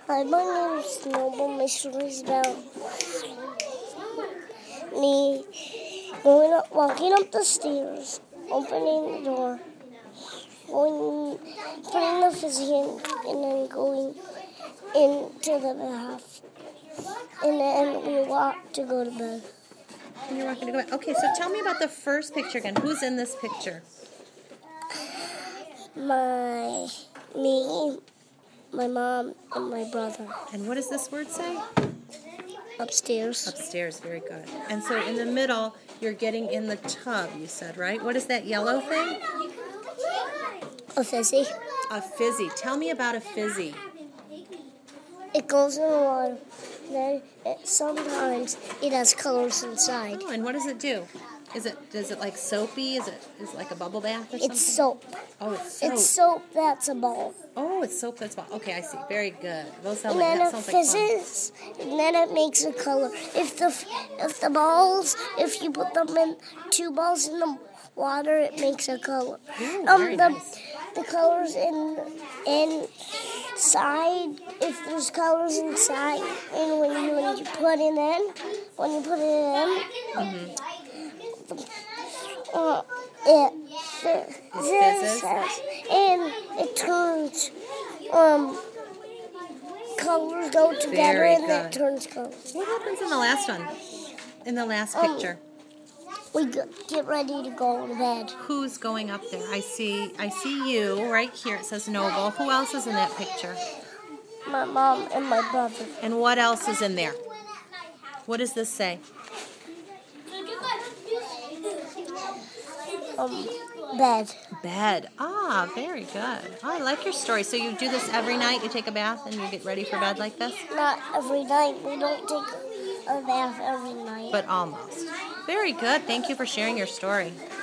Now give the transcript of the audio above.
Hi, my name is Noble. My story is about me walking up the stairs, opening the door, putting the fizzy in, and then going into the bath. And then we walk to go to bed. And you're walking to go back. Okay, so tell me about the first picture again. Who's in this picture? Me, my mom, and my brother. And what does this word say? Upstairs. Upstairs, very good. And so in the middle, you're getting in the tub, you said, right? What is that yellow thing? A fizzy. A fizzy. Tell me about a fizzy. It goes in the water. Then sometimes it has colors inside. Oh, and what does it do? Does it like soapy? Is it like a bubble bath or something? It's soap. Oh, it's soap. It's soap that's a ball. Oh, it's soap that's a ball. Okay, I see. Very good. Those sound And like, then that it sounds like fun. fizzes, and then it makes a color. If the balls, if you put them in 2 balls in the water, it makes a color. Ooh, very nice. The colors inside, if there's colors inside, and when you put it in, it fizzes, and it turns, colors go together. Very and good. it turns colors. What happens in the last one? In the last picture? We get ready to go to bed. Who's going up there? I see you right here. It says Noble. Who else is in that picture? My mom and my brother. And what else is in there? What does this say? Bed. Bed. Ah, very good. Oh, I like your story. So you do this every night? You take a bath and you get ready for bed like this? Not every night. We don't take a bath every night. But almost. Very good. Thank you for sharing your story.